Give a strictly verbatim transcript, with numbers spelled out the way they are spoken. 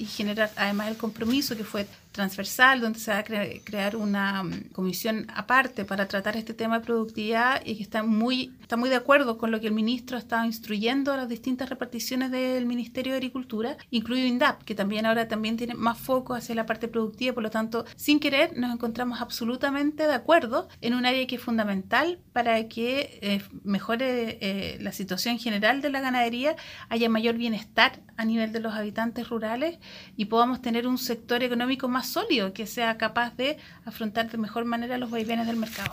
y generar además el compromiso que fue transversal, donde se va a cre crear una um, comisión aparte para tratar este tema de productividad y que está muy, está muy de acuerdo con lo que el ministro ha estado instruyendo a las distintas reparticiones del Ministerio de Agricultura, incluido INDAP, que también ahora también tiene más foco hacia la parte productiva. Por lo tanto, sin querer, nos encontramos absolutamente de acuerdo en un área que es fundamental para que eh, mejore eh, la situación general de la ganadería, haya mayor bienestar a nivel de los habitantes rurales y podamos tener un sector económico más sólido que sea capaz de afrontar de mejor manera los vaivenes del mercado.